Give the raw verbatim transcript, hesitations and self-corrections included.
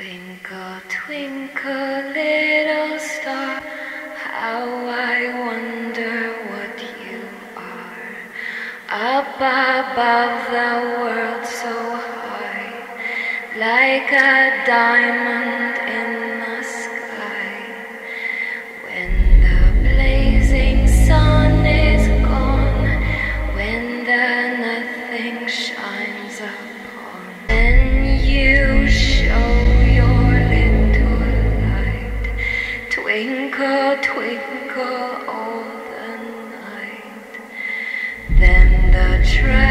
Twinkle, twinkle, little star, how I wonder what you are. Up above the world so high, like a diamond in the sky. When the blazing sun is gone, when the nothing shines upon, then you show twinkle, twinkle all the night. Then the trail